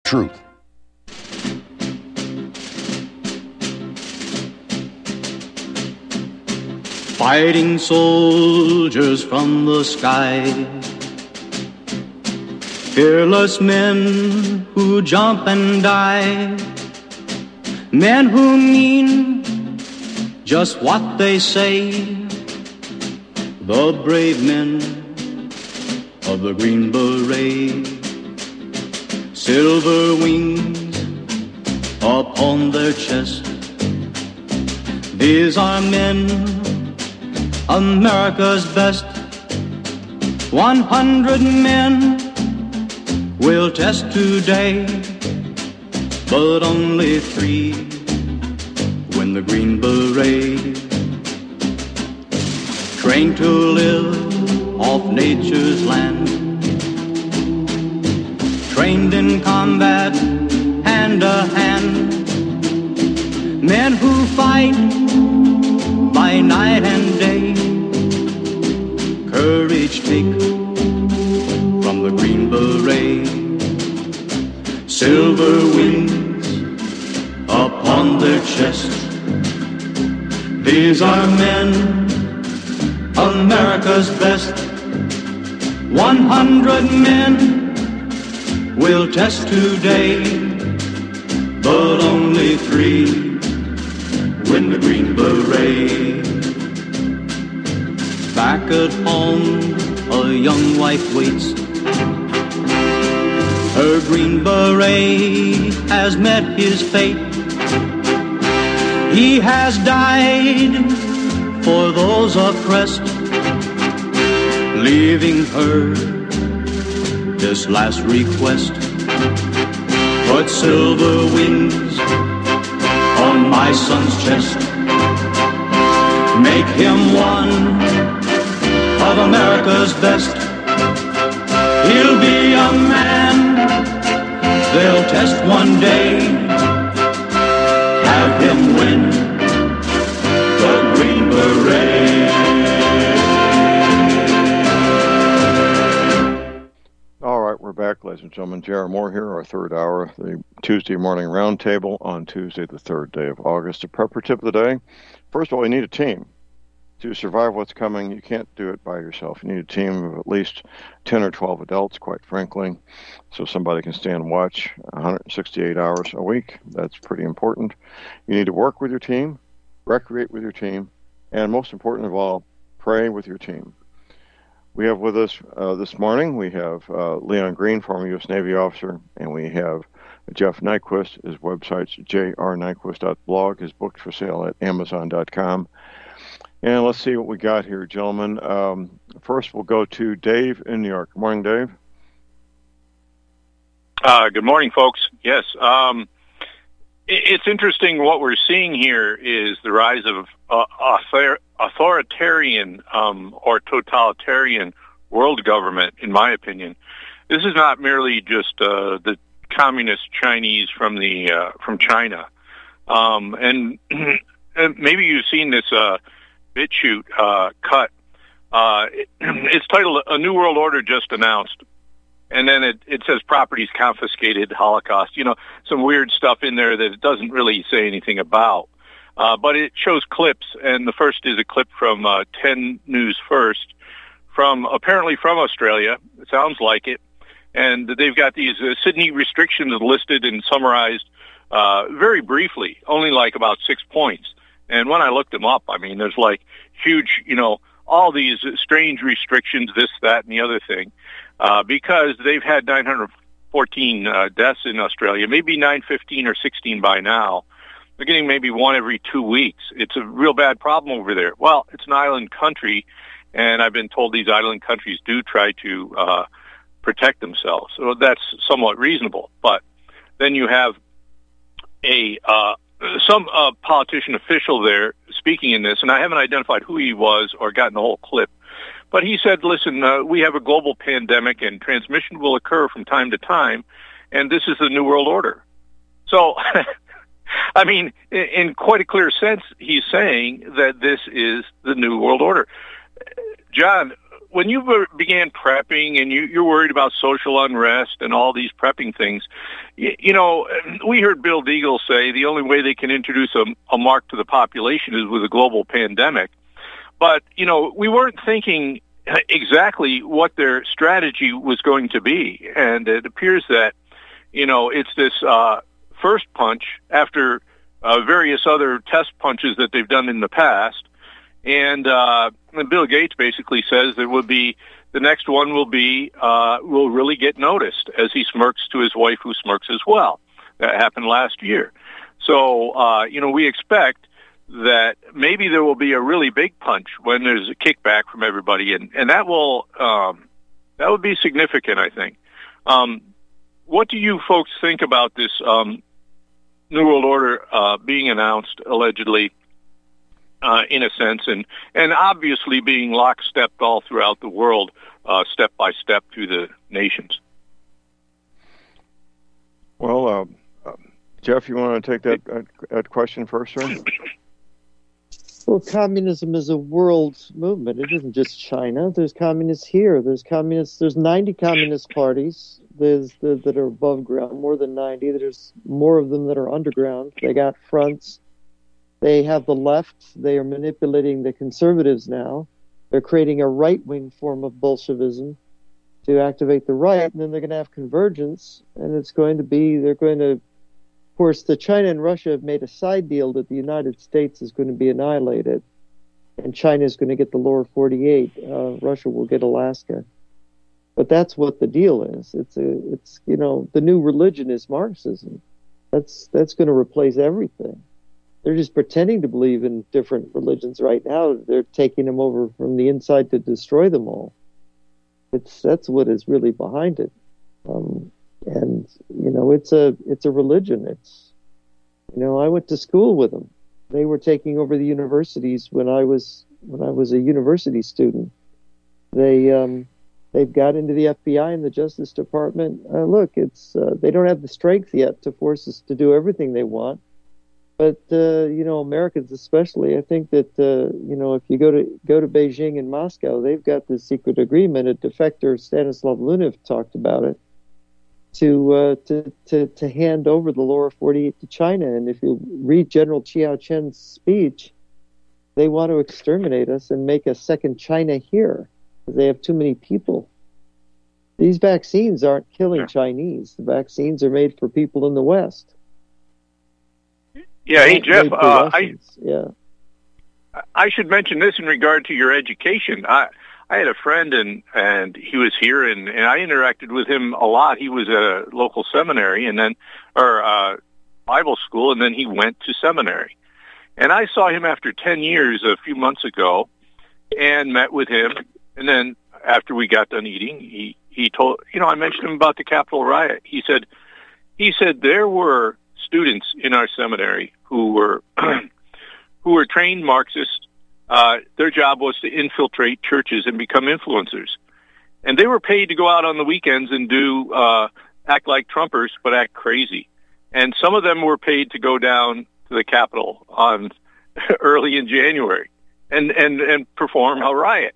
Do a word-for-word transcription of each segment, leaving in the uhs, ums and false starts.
truth. Fighting soldiers from the sky, fearless men who jump and die, men who mean just what they say, the brave men of the Green Beret, silver wings upon their chest. These are men, America's best. One hundred men will test today, but only three win the Green Beret. Trained to live off nature's land, trained in combat hand to hand, men who fight by night and day, courage take from the Green Beret, silver wings upon their chest. These are men, America's best. One hundred men will test today, but only three win the Green Beret. Back at home, a young wife waits. Her Green Beret has met his fate. He has died for those oppressed, leaving her this last request. Put silver wings on my son's chest. Make him one of America's best. He'll be a man they'll test one day. Have him win the Green Beret. All right, we're back, ladies and gentlemen. J R. Moore here, our third hour, the Tuesday morning roundtable on Tuesday, the third day of August. A prepper tip of the day. First of all, you need a team. To survive what's coming, you can't do it by yourself. You need a team of at least ten or twelve adults, quite frankly, so somebody can stand and watch one hundred sixty-eight hours a week. That's pretty important. You need to work with your team, recreate with your team, and most important of all, pray with your team. We have with us uh, this morning, we have uh, Leon Green, former U S Navy officer, and we have Jeff Nyquist. His website's j r nyquist dot blog. His book's for sale at amazon dot com. And let's see what we got here, gentlemen. Um, first, we'll go to Dave in New York. Good morning, Dave. Uh, good morning, folks. Yes, um, it's interesting what we're seeing here is the rise of uh, author- authoritarian um, or totalitarian world government, in my opinion. This is not merely just uh, the communist Chinese from the uh, from China. Um, and, and maybe you've seen this uh, BitChute uh, cut. Uh, it, it's titled "A New World Order Just Announced," and then it, it says properties confiscated, Holocaust. You know, some weird stuff in there that it doesn't really say anything about. Uh, but it shows clips, and the first is a clip from uh, ten News First, from apparently from Australia. It sounds like it, and they've got these uh, Sydney restrictions listed and summarized uh, very briefly, only like about six points. And when I looked them up, I mean, there's like huge, you know, all these strange restrictions, this, that, and the other thing, uh, because they've had nine hundred fourteen uh, deaths in Australia, maybe nine fifteen or sixteen by now. They're getting maybe one every two weeks. It's a real bad problem over there. Well, it's an island country, and I've been told these island countries do try to uh, protect themselves. So that's somewhat reasonable. But then you have a uh, some uh, politician official there speaking in this, and I haven't identified who he was or gotten the whole clip. But he said, listen, uh, we have a global pandemic, and transmission will occur from time to time, and this is the New World Order. So, I mean, in, in quite a clear sense, he's saying that this is the New World Order. John, when you were, began prepping and you, you're worried about social unrest and all these prepping things, you, you know, we heard Bill Deagle say the only way they can introduce a, a mark to the population is with a global pandemic. But, you know, we weren't thinking exactly what their strategy was going to be. And it appears that, you know, it's this uh, first punch after uh, various other test punches that they've done in the past. And, uh, and Bill Gates basically says there will be, the next one will be, uh, will really get noticed as he smirks to his wife who smirks as well. That happened last year. So, uh, you know, we expect that maybe there will be a really big punch when there's a kickback from everybody. And, and that will, um, that would be significant, I think. Um, what do you folks think about this, um, New World Order, uh, being announced allegedly? Uh, in a sense, and, and obviously being lockstep all throughout the world, uh, step by step through the nations. Well, uh, uh, Jeff, you want to take that, that, that question first, sir? Well, communism is a world movement. It isn't just China. There's communists here. There's communists. There's ninety communist parties. There's the, that are above ground, more than ninety. There's more of them that are underground. They got fronts. They have the left. They are manipulating the conservatives now. They're creating a right-wing form of Bolshevism to activate the right, and then they're going to have convergence, and it's going to be, they're going to, of course, the China and Russia have made a side deal that the United States is going to be annihilated, and China is going to get the lower forty-eight. Uh, Russia will get Alaska. But that's what the deal is. It's a, it's, you know, the new religion is Marxism. That's, that's going to replace everything. They're just pretending to believe in different religions right now. They're taking them over from the inside to destroy them all. It's that's what is really behind it, um, and you know it's a it's a religion. It's you know I went to school with them. They were taking over the universities when I was when I was a university student. They um, they've got into the F B I and the Justice Department. Uh, look, it's uh, they don't have the strength yet to force us to do everything they want. But, uh, you know, Americans especially, I think that, uh, you know, if you go to go to Beijing and Moscow, they've got this secret agreement. A defector, Stanislav Lunev, talked about it, to, uh, to to to hand over the lower forty-eight to China. And if you read General Chiao Chen's speech, they want to exterminate us and make a second China here because they have too many people. These vaccines aren't killing Chinese. The vaccines are made for people in the West. Yeah, hey, Jeff, uh, I, yeah. I should mention this in regard to your education. I, I had a friend, and, and he was here, and, and I interacted with him a lot. He was at a local seminary, and then, or uh, Bible school, and then he went to seminary. And I saw him after ten years a few months ago and met with him. And then after we got done eating, he, he told, you know, I mentioned him about the Capitol riot. He said, he said there were students in our seminary who were who were trained Marxists. Uh, their job was to infiltrate churches and become influencers, and they were paid to go out on the weekends and do uh, act like Trumpers, but act crazy. And some of them were paid to go down to the Capitol on early in January and and and perform a riot.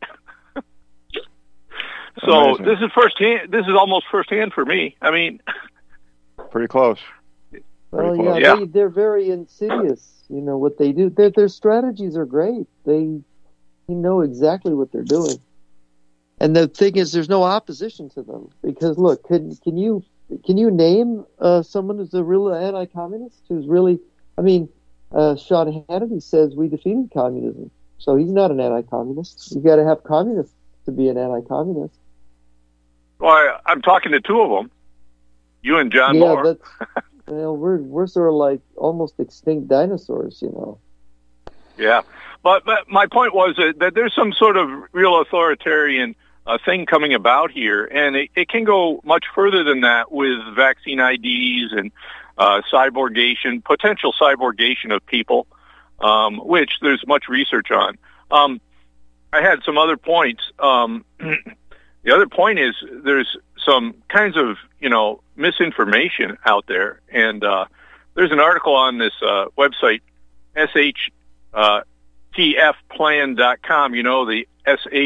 So Amazing. This is firsthand. This is almost firsthand for me. I mean, pretty close. Well, yeah, yeah. They, they're very insidious. You know what they do. Their their strategies are great. They, they know exactly what they're doing. And the thing is, there's no opposition to them because look, can can you can you name uh, someone who's a real anti-communist who's really? I mean, uh, Sean Hannity says we defeated communism, so he's not an anti-communist. You got to have communists to be an anti-communist. Well, I, I'm talking to two of them. You and John yeah, Moore. That's, you know, we're we're sort of like almost extinct dinosaurs, you know. Yeah, but, but my point was that, that there's some sort of real authoritarian uh, thing coming about here, and it, it can go much further than that with vaccine I Ds and uh, cyborgation, potential cyborgation of people, um, which there's much research on. Um, I had some other points. Um, the other point is there's some kinds of, you know, misinformation out there. And uh, there's an article on this uh, website, S H T F plan dot com, you know, the S H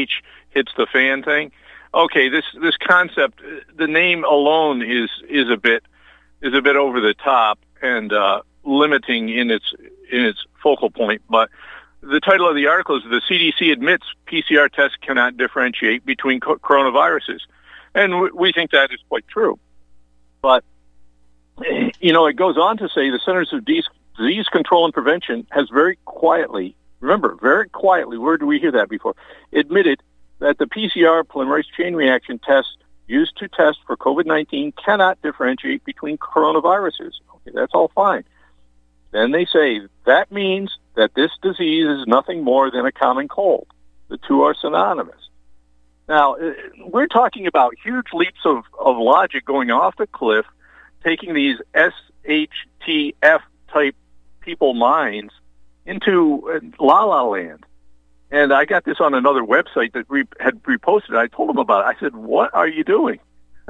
hits the fan thing. Okay, this this concept, the name alone is is a bit is a bit over the top and uh, limiting in its in its focal point. But the title of the article is "The C D C Admits P C R Tests Cannot Differentiate Between co- Coronaviruses," and w- we think that is quite true. But you know, it goes on to say the Centers of Disease Control and Prevention has very quietly, remember, very quietly, where did we hear that before, admitted that the P C R polymerase chain reaction test used to test for COVID nineteen cannot differentiate between coronaviruses. Okay, that's all fine. Then they say that means that this disease is nothing more than a common cold. The two are synonymous. Now, we're talking about huge leaps of, of logic going off the cliff, taking these S H T F type people minds into la-la land. And I got this on another website that re- had reposted. I told them about it. I said, what are you doing?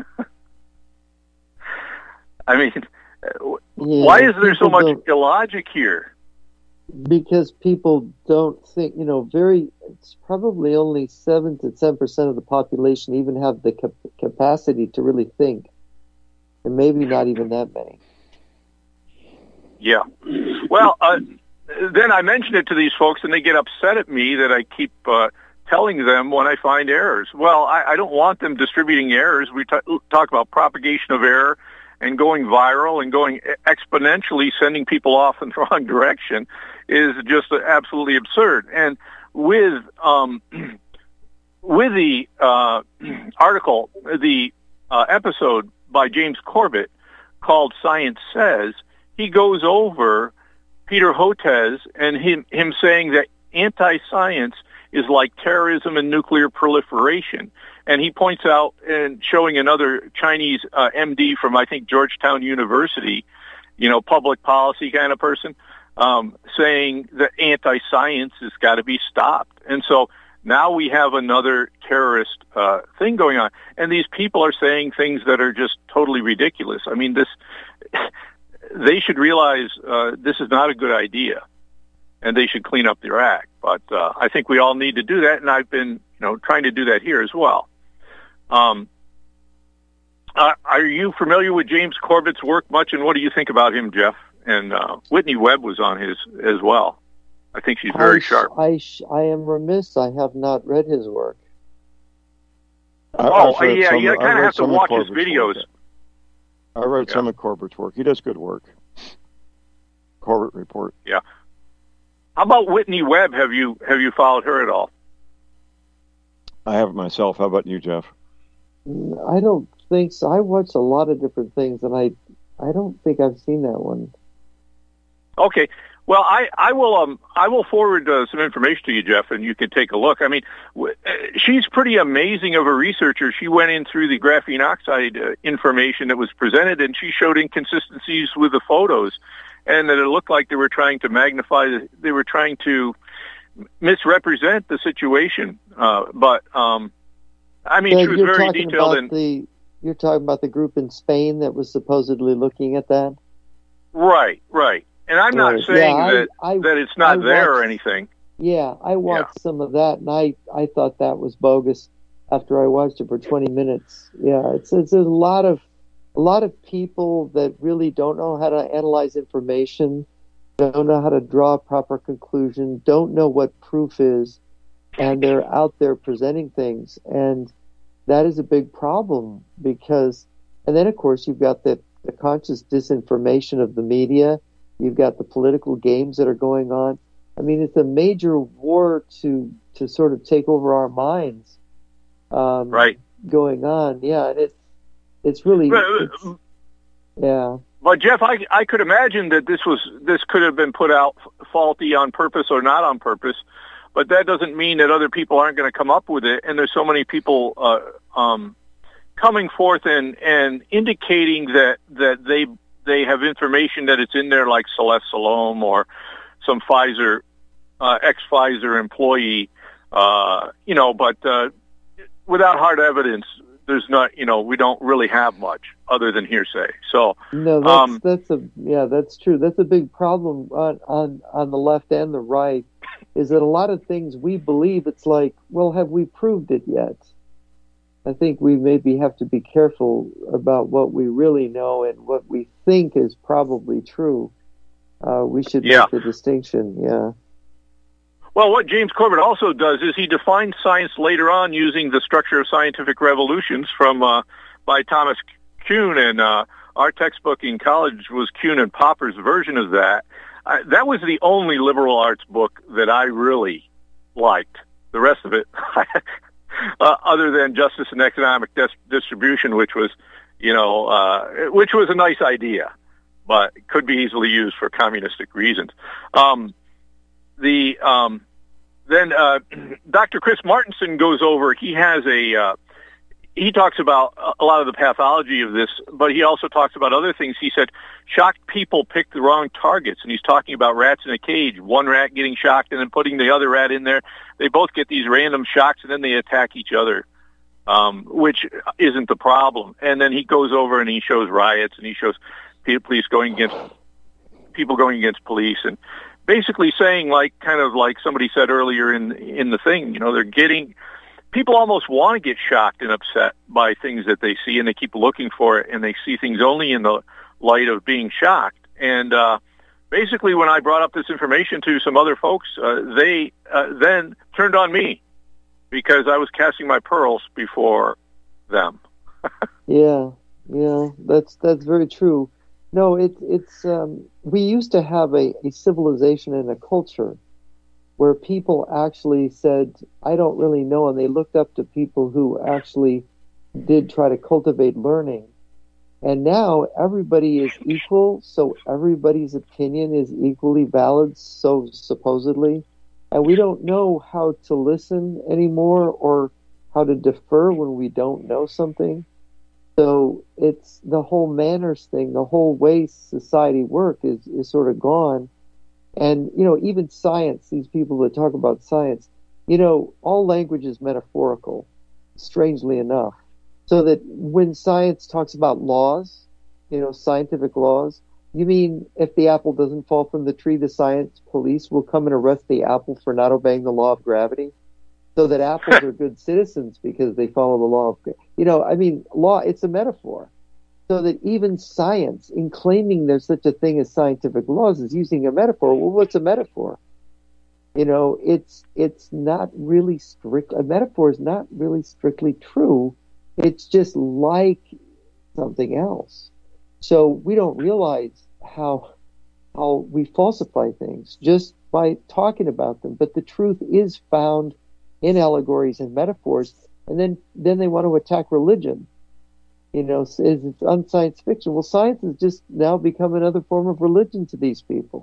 I mean, yeah, why is there so much illogic here? Because people don't think, you know, very, it's probably only seven to ten percent of the population even have the cap- capacity to really think. And maybe not even that many. Yeah. Well, uh, then I mention it to these folks, and they get upset at me that I keep uh, telling them when I find errors. Well, I, I don't want them distributing errors. We t- talk about propagation of error and going viral and going exponentially, sending people off in the wrong direction is just absolutely absurd. And with um, with the uh, article, the uh, episode by James Corbett called Science Says, he goes over Peter Hotez and him, him saying that anti-science is like terrorism and nuclear proliferation. And he points out, and showing another Chinese uh, M D from, I think, Georgetown University, you know, public policy kind of person, um, saying that anti-science has got to be stopped. And so now we have another terrorist uh, thing going on. And these people are saying things that are just totally ridiculous. I mean, this... they should realize uh, this is not a good idea, and they should clean up their act. But uh, I think we all need to do that, and I've been, you know, trying to do that here as well. Um, uh, are you familiar with James Corbett's work much, and what do you think about him, Jeff? And uh, Whitney Webb was on his as well. I think she's very I, sharp. I, sh- I am remiss. I have not read his work. Oh, yeah, you kind of have to watch his videos. Work. I read yeah. some of Corbett's work. He does good work. Corbett Report. Yeah. How about Whitney Webb? Have you have you followed her at all? I haven't myself. How about you, Jeff? I don't think so. I watch a lot of different things, and I I don't think I've seen that one. Okay. Well, I, I will um I will forward uh, some information to you, Jeff, and you can take a look. I mean, w- she's pretty amazing of a researcher. She went in through the graphene oxide uh, information that was presented, and she showed inconsistencies with the photos, and that it looked like they were trying to magnify, the, they were trying to misrepresent the situation. Uh, but um, I mean, yeah, she was very detailed. And the, you're talking about the group in Spain that was supposedly looking at that? Right, right. And I'm not right. saying yeah, that I, I, that it's not I there watched, or anything. Yeah, I watched yeah. some of that, and I, I thought that was bogus after I watched it for twenty minutes. Yeah, it's, it's there's a lot of a lot of people that really don't know how to analyze information, don't know how to draw a proper conclusion, don't know what proof is, and they're out there presenting things, and that is a big problem because, and then of course you've got the, the conscious disinformation of the media. You've got the political games that are going on. I mean, it's a major war to to sort of take over our minds. Um, right. Going on, yeah, and it's it's really, it's, yeah. But Jeff, I I could imagine that this was this could have been put out faulty on purpose or not on purpose, but that doesn't mean that other people aren't going to come up with it. And there's so many people uh, um, coming forth and and indicating that that they. They have information that it's in there, like Celeste Salom or some Pfizer, uh, ex-Pfizer employee, uh, you know, but uh, without hard evidence, there's not, you know, we don't really have much other than hearsay. So no, that's, um, that's a yeah, that's true. That's a big problem on on on the left and the right. is that a lot of things we believe, it's like, well, have we proved it yet? I think we maybe have to be careful about what we really know and what we think is probably true. Uh, we should yeah. make the distinction, yeah. Well, what James Corbett also does is he defines science later on using the structure of scientific revolutions from uh, by Thomas Kuhn, and uh, our textbook in college was Kuhn and Popper's version of that. Uh, that was the only liberal arts book that I really liked. The rest of it, uh, other than Justice and Economic Dis- Distribution, which was, you know, uh, which was a nice idea, but could be easily used for communistic reasons. Um, the um, then uh, Doctor Chris Martenson goes over. He has a uh, he talks about a lot of the pathology of this, but he also talks about other things. He said shocked people pick the wrong targets, and he's talking about rats in a cage. One rat getting shocked and then putting the other rat in there. They both get these random shocks, and then they attack each other, um, which isn't the problem. And then he goes over and he shows riots, and he shows police going against people going against police, and basically saying, like, kind of like somebody said earlier in in the thing, you know, they're getting, people almost want to get shocked and upset by things that they see, and they keep looking for it, and they see things only in the light of being shocked. And uh, basically, when I brought up this information to some other folks, uh, they uh, then turned on me because I was casting my pearls before them. yeah, yeah, that's that's very true. No, it, it's um, we used to have a, a civilization and a culture where people actually said, I don't really know, and they looked up to people who actually did try to cultivate learning. And now everybody is equal, so everybody's opinion is equally valid, so supposedly. And we don't know how to listen anymore or how to defer when we don't know something. So it's the whole manners thing, the whole way society works is, is sort of gone. And, you know, even science, these people that talk about science, you know, all language is metaphorical, strangely enough. So that when science talks about laws, you know, scientific laws, you mean if the apple doesn't fall from the tree, the science police will come and arrest the apple for not obeying the law of gravity? So that apples are good citizens because they follow the law of, you know, I mean, law, it's a metaphor. So that even science, in claiming there's such a thing as scientific laws, is using a metaphor. Well, what's a metaphor? You know, it's it's not really strict. A metaphor is not really strictly true. It's just like something else. So we don't realize how how we falsify things just by talking about them. But the truth is found in allegories and metaphors, and then, then they want to attack religion. You know, it's, it's unscience fiction. Well, science has just now become another form of religion to these people.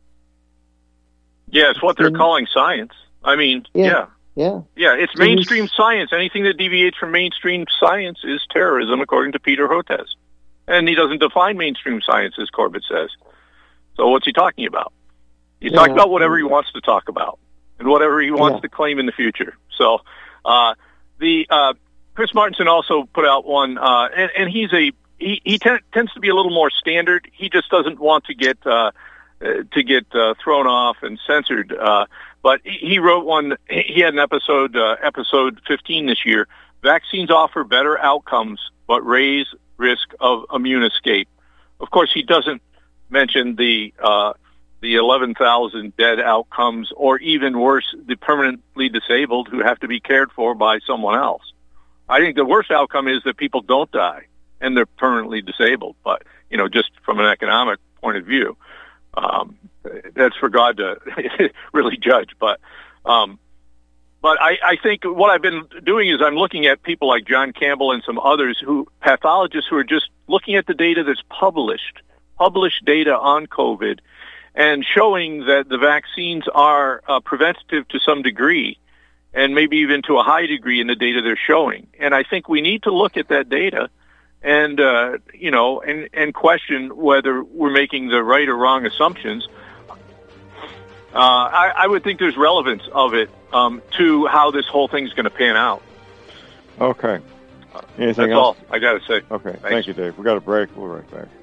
Yeah, it's what they're and, calling science. I mean, yeah. Yeah, yeah, yeah it's so mainstream it's, science. Anything that deviates from mainstream science is terrorism, according to Peter Hotez. And he doesn't define mainstream science, as Corbett says. So what's he talking about? He's yeah. talking about whatever he wants to talk about and whatever he wants yeah. to claim in the future. So uh, the uh, Chris Martenson also put out one, uh, and, and he's a he, he t- tends to be a little more standard. He just doesn't want to get uh, to get uh, thrown off and censored. Uh, but he wrote one. He had an episode, uh, episode fifteen this year. Vaccines offer better outcomes, but raise risk of immune escape. Of course, he doesn't mention the uh, the eleven thousand dead outcomes, or even worse, the permanently disabled who have to be cared for by someone else. I think the worst outcome is that people don't die and they're permanently disabled. But, you know, just from an economic point of view, um, that's for God to really judge. But, um, but I, I think what I've been doing is I'm looking at people like John Campbell and some others who, pathologists who are just looking at the data that's published, published data on COVID, and showing that the vaccines are uh, preventative to some degree, and maybe even to a high degree in the data they're showing. And I think we need to look at that data and, uh, you know, and, and question whether we're making the right or wrong assumptions. Uh, I, I would think there's relevance of it um, to how this whole thing's going to pan out. Okay. Anything That's else? all I got to say. Okay. Thanks. Thank you, Dave. We got a break. We'll be right back.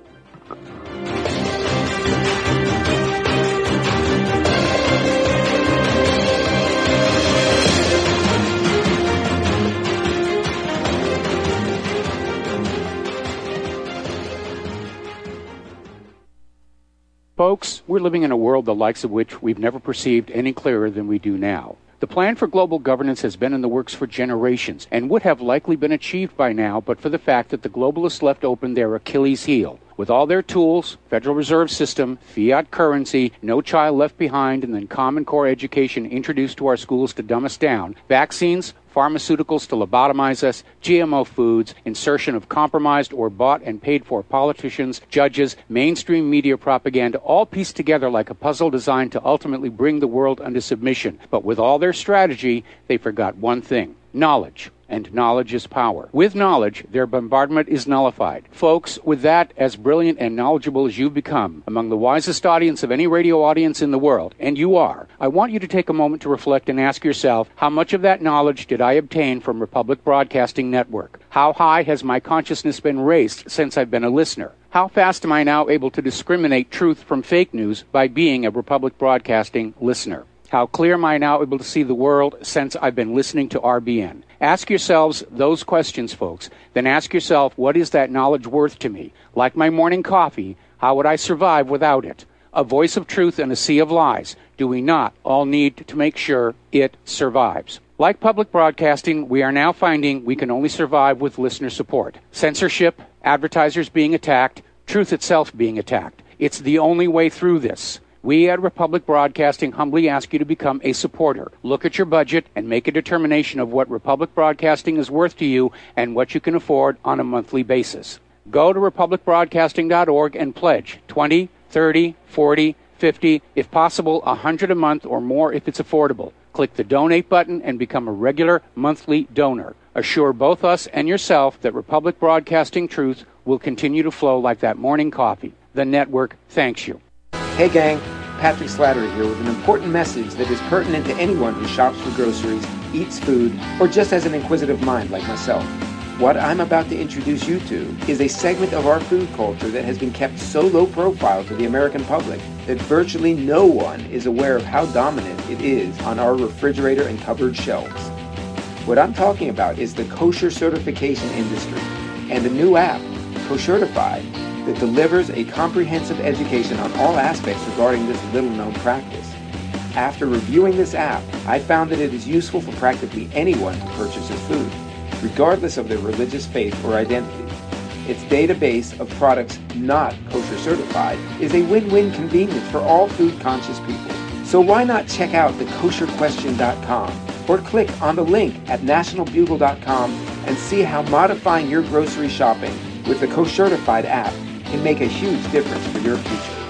Folks, we're living in a world the likes of which we've never perceived any clearer than we do now. The plan for global governance has been in the works for generations and would have likely been achieved by now but for the fact that the globalists left open their Achilles heel. With all their tools, Federal Reserve System, fiat currency, no child left behind, and then Common Core education introduced to our schools to dumb us down, vaccines, pharmaceuticals to lobotomize us, G M O foods, insertion of compromised or bought and paid for politicians, judges, mainstream media propaganda, all pieced together like a puzzle designed to ultimately bring the world under submission. But with all their strategy, they forgot one thing: knowledge. And knowledge is power. With knowledge, their bombardment is nullified. Folks, with that, as brilliant and knowledgeable as you've become, among the wisest audience of any radio audience in the world, and you are, I want you to take a moment to reflect and ask yourself, how much of that knowledge did I obtain from Republic Broadcasting Network? How high has my consciousness been raised since I've been a listener? How fast am I now able to discriminate truth from fake news by being a Republic Broadcasting listener? How clear am I now able to see the world since I've been listening to R B N? Ask yourselves those questions, folks. Then ask yourself, what is that knowledge worth to me? Like my morning coffee, how would I survive without it? A voice of truth in a sea of lies. Do we not all need to make sure it survives? Like public broadcasting, we are now finding we can only survive with listener support. Censorship, advertisers being attacked, truth itself being attacked. It's the only way through this. We at Republic Broadcasting humbly ask you to become a supporter. Look at your budget and make a determination of what Republic Broadcasting is worth to you and what you can afford on a monthly basis. Go to republic broadcasting dot org and pledge twenty, thirty, forty, fifty, if possible one hundred a month or more if it's affordable. Click the donate button and become a regular monthly donor. Assure both us and yourself that Republic Broadcasting truth will continue to flow like that morning coffee. The network thanks you. Hey gang, Patrick Slattery here with an important message that is pertinent to anyone who shops for groceries, eats food, or just has an inquisitive mind like myself. What I'm about to introduce you to is a segment of our food culture that has been kept so low profile to the American public that virtually no one is aware of how dominant it is on our refrigerator and cupboard shelves. What I'm talking about is the kosher certification industry and a new app, Koshertified, that delivers a comprehensive education on all aspects regarding this little-known practice. After reviewing this app, I found that it is useful for practically anyone who purchases food, regardless of their religious faith or identity. Its database of products not kosher certified is a win-win convenience for all food-conscious people. So why not check out the kosher question dot com or click on the link at national bugle dot com and see how modifying your grocery shopping with the Koshertified app can make a huge difference for your future.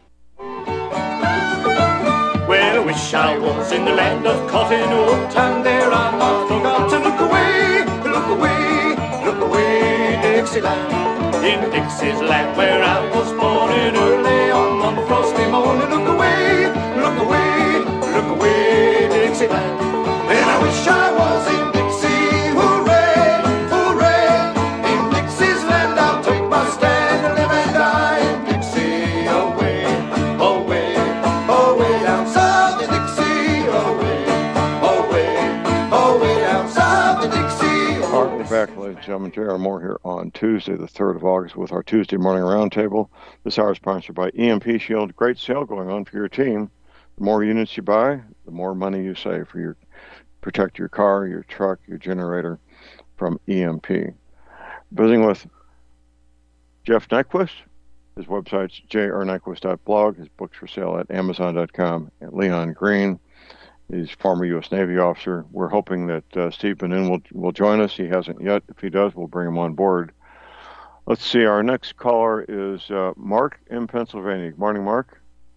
Well, I wish I was in the land of cotton wool, and there I not forgot to look away, look away, look away, Dixieland. In Dixie's land where I was born, and early on one frosty morning, look away, look away, look away, Dixieland. And I wish I was in Dixie, hooray, hooray. In Dixie's land I'll take my stand and live and die in Dixie, away, away, away down south in Dixie, away, away, away down south in Dixie. All right, we're back, ladies and gentlemen. J R Moore here on Tuesday, the third of August, with our Tuesday morning roundtable. This hour is sponsored by E M P Shield. Great sale going on for your team. The more units you buy, the more money you save for your protect your car, your truck, your generator from E M P. Visiting with Jeff Nyquist. His website's j r nyquist dot blog. His books for sale at amazon dot com. And Leon Green, he's former U S Navy officer. We're hoping that uh, Steve Benoon will, will join us. He hasn't yet. If he does, we'll bring him on board. Let's see. Our next caller is uh, Mark in Pennsylvania. Good morning, Mark.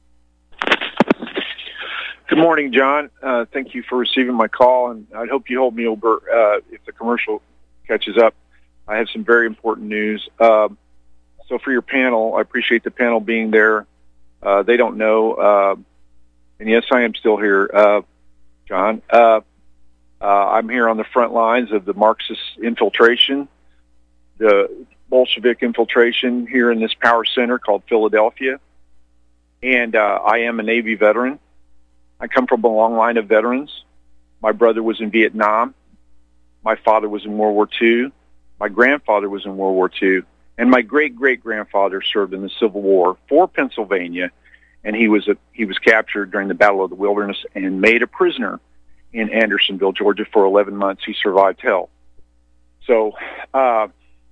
Good morning, John. Uh, thank you for receiving my call, and I hope you hold me over uh, if the commercial catches up. I have some very important news. Uh, so for your panel, I appreciate the panel being there. Uh, they don't know, uh, and yes, I am still here, uh, John. Uh, uh, I'm here on the front lines of the Marxist infiltration, the Bolshevik infiltration here in this power center called Philadelphia, and uh, I am a Navy veteran. I come from a long line of veterans. My brother was in Vietnam. My father was in World War Two. My grandfather was in World War Two. And my great-great-grandfather served in the Civil War for Pennsylvania and he was a, he was captured during the Battle of the Wilderness and made a prisoner in Andersonville, Georgia, for eleven months. He survived hell. So, uh,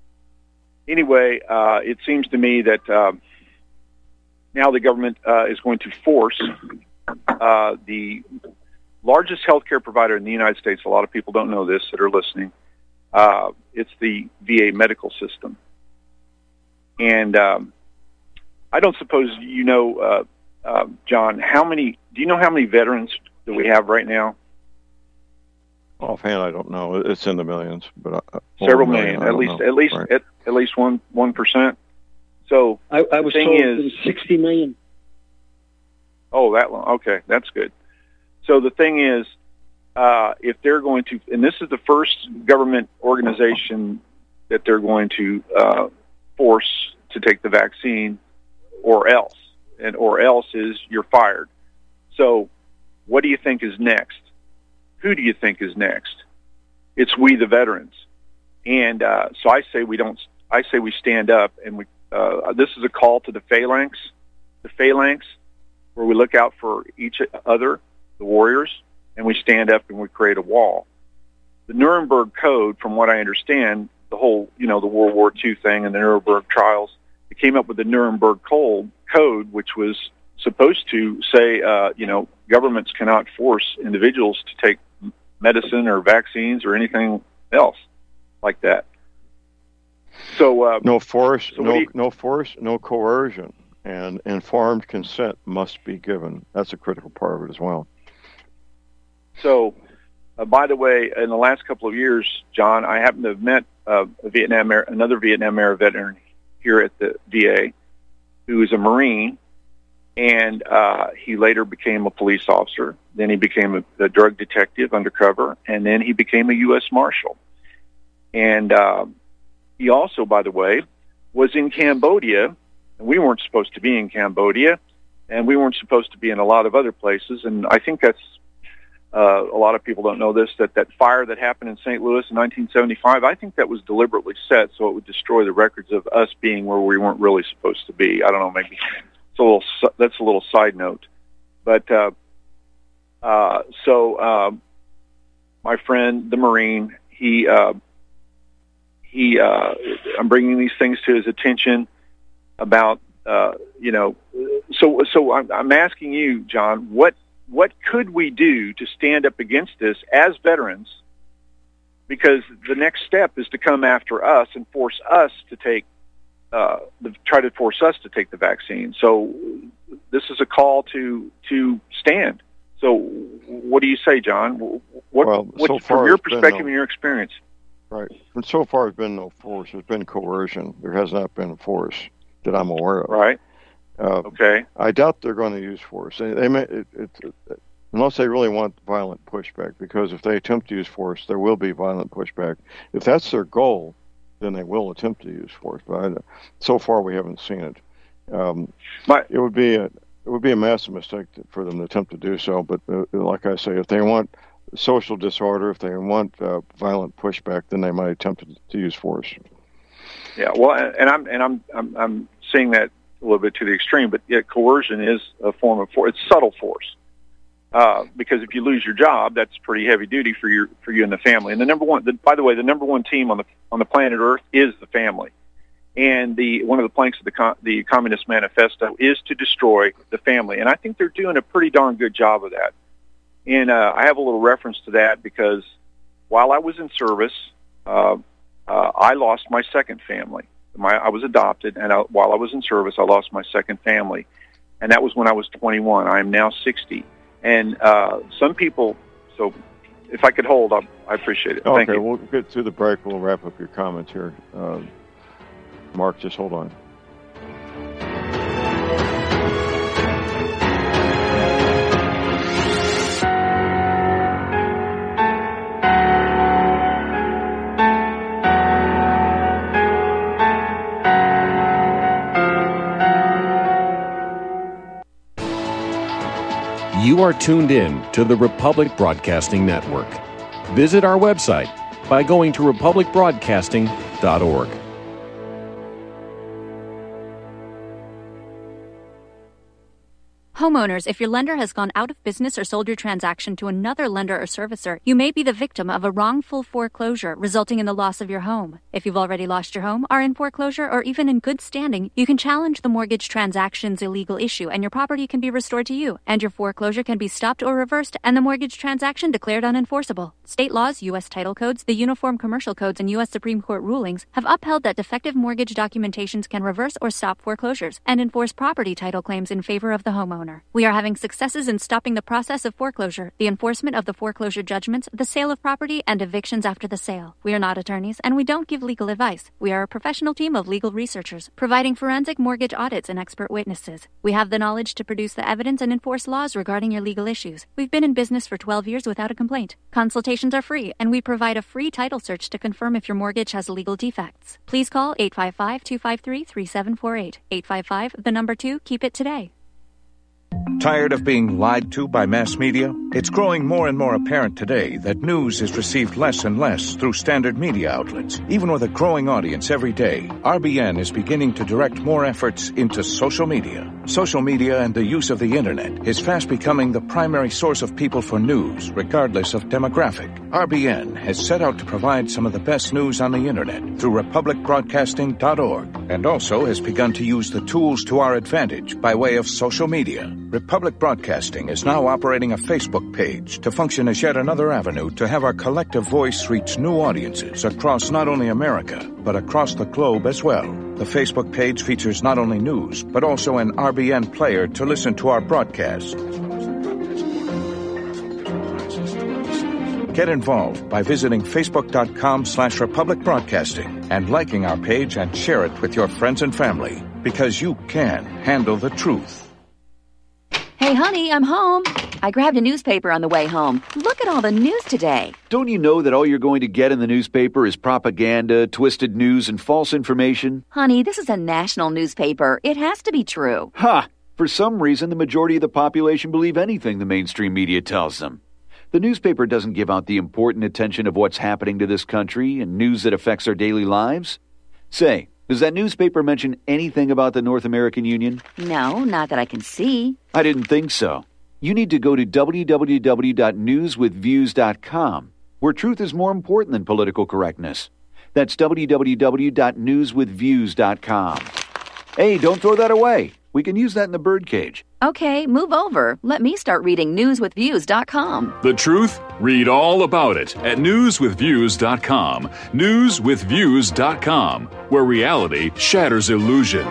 anyway, uh, it seems to me that uh, now the government uh, is going to force uh, the largest healthcare provider in the United States. A lot of people don't know this that are listening. Uh, it's the V A medical system. And um, I don't suppose you know, uh, uh, John, how many, do you know how many veterans that we have right now? Offhand, I don't know. It's in the millions, but uh, several million, million at least, know. at least, right. at, at least one one percent. So I, I was the thing told is, it was sixty million. Oh, that long. Okay, that's good. So the thing is, uh, if they're going to, and this is the first government organization that they're going to uh, force to take the vaccine, or else, and or else is you're fired. So, what do you think is next? Who do you think is next? It's we, the veterans. And uh, so I say we don't. I say we stand up, and we. Uh, this is a call to the phalanx, the phalanx, where we look out for each other, the warriors, and we stand up and we create a wall. The Nuremberg Code, from what I understand, the whole, you know, the World War Two thing and the Nuremberg trials, they came up with the Nuremberg Code, code which was supposed to say, uh, you know, governments cannot force individuals to take medicine or vaccines or anything else like that. So uh, no force, so no you, no force, no coercion, and informed consent must be given. That's a critical part of it as well. So, uh, by the way, in the last couple of years, John, I happen to have met uh, a Vietnam era, another Vietnam era veteran here at the V A, who is a Marine, and uh, he later became a police officer. Then he became a, a drug detective undercover, and then he became a U S Marshal. And uh, he also, by the way, was in Cambodia, and we weren't supposed to be in Cambodia, and we weren't supposed to be in a lot of other places. And I think that's, uh, a lot of people don't know this, that that fire that happened in Saint Louis in nineteen seventy-five, I think that was deliberately set so it would destroy the records of us being where we weren't really supposed to be. I don't know, maybe it's a little, that's a little side note. But, uh, uh, so, um, my friend, the Marine, he, uh, he, uh, I'm bringing these things to his attention about, uh, you know, so, so I'm, I'm asking you, John, what, what could we do to stand up against this as veterans? Because the next step is to come after us and force us to take, uh, the, try to force us to take the vaccine. So this is a call to, to stand. So what do you say, John? What, well, what so from your perspective no, and your experience? Right. And so far, there's been no force. There's been coercion. There has not been force that I'm aware of. Right. Uh, okay. I doubt they're going to use force. They, they may, it, it, it, unless they really want violent pushback, because if they attempt to use force, there will be violent pushback. If that's their goal, then they will attempt to use force. But I, so far, we haven't seen it. Um, My, it would be a it would be a massive mistake to, for them to attempt to do so. But uh, like I say, if they want social disorder, if they want uh, violent pushback, then they might attempt to, to use force. Yeah, well, and I'm and I'm I'm, I'm seeing that a little bit to the extreme, but yet coercion is a form of force. It's subtle force, uh, because if you lose your job, that's pretty heavy duty for your for you and the family. And the number one, the, by the way, the number one team on the on the planet Earth is the family. And the one of the planks of the com- the Communist Manifesto is to destroy the family, and I think they're doing a pretty darn good job of that. And uh, I have a little reference to that because while I was in service, uh, uh, I lost my second family. My, I was adopted, and I, while I was in service, I lost my second family, and that was when I was twenty-one. I am now sixty, and uh, some people. So, if I could hold, I, I appreciate it. Okay, Thank you. We'll get through the break. We'll wrap up your comments here. Uh, Mark, just hold on. You are tuned in to the Republic Broadcasting Network. Visit our website by going to republic broadcasting dot org. Homeowners, if your lender has gone out of business or sold your transaction to another lender or servicer, you may be the victim of a wrongful foreclosure, resulting in the loss of your home. If you've already lost your home, are in foreclosure, or even in good standing, you can challenge the mortgage transaction's illegal issue, and your property can be restored to you, and your foreclosure can be stopped or reversed, and the mortgage transaction declared unenforceable. State laws, U S title codes, the Uniform Commercial Codes, and U S Supreme Court rulings have upheld that defective mortgage documentations can reverse or stop foreclosures and enforce property title claims in favor of the homeowner. We are having successes in stopping the process of foreclosure, the enforcement of the foreclosure judgments, the sale of property, and evictions after the sale. We are not attorneys, and we don't give legal advice. We are a professional team of legal researchers, providing forensic mortgage audits and expert witnesses. We have the knowledge to produce the evidence and enforce laws regarding your legal issues. We've been in business for twelve years without a complaint. Consultations are free, and we provide a free title search to confirm if your mortgage has legal defects. Please call eight five five, two five three, three seven four eight. eight five five, the number two, keep it today. Tired of being lied to by mass media? It's growing more and more apparent today that news is received less and less through standard media outlets. Even with a growing audience every day, R B N is beginning to direct more efforts into social media. Social media and the use of the internet is fast becoming the primary source of people for news, regardless of demographic. R B N has set out to provide some of the best news on the internet through republic broadcasting dot org, and also has begun to use the tools to our advantage by way of social media. Republic Broadcasting is now operating a Facebook page to function as yet another avenue to have our collective voice reach new audiences across not only America, but across the globe as well. The Facebook page features not only news, but also an R B N player to listen to our broadcast. Get involved by visiting facebook.com slash Republic Broadcasting and liking our page and share it with your friends and family, because you can handle the truth. Hey, honey, I'm home. I grabbed a newspaper on the way home. Look at all the news today. Don't you know that all you're going to get in the newspaper is propaganda, twisted news, and false information? Honey, this is a national newspaper. It has to be true. Ha! For some reason, the majority of the population believe anything the mainstream media tells them. The newspaper doesn't give out the important attention of what's happening to this country and news that affects our daily lives. Say, does that newspaper mention anything about the North American Union? No, not that I can see. I didn't think so. You need to go to w w w dot news with views dot com, where truth is more important than political correctness. That's w w w dot news with views dot com. Hey, don't throw that away. We can use that in the birdcage. Okay, move over. Let me start reading news with views dot com. The truth? Read all about it at news with views dot com. news with views dot com, where reality shatters illusion.